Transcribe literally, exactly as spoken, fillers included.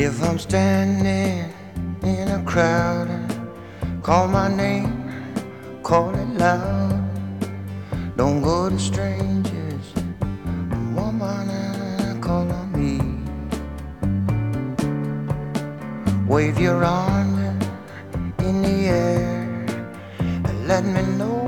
If I'm standing in a crowd and call my name, call it loud. Don't go to strangers, woman, and call on me. Wave your arm in the air and let me know